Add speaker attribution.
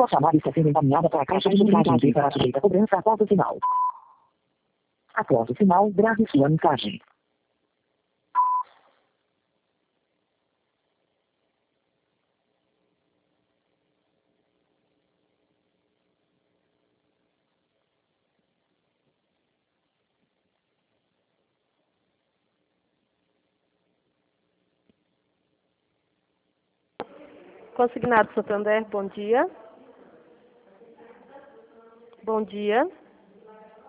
Speaker 1: Sua chamada está sendo encaminhada para a caixa de mensagem e será sujeita a cobrança após o sinal. Após o sinal, grave sua mensagem.
Speaker 2: Consignado Santander, bom dia. Bom dia.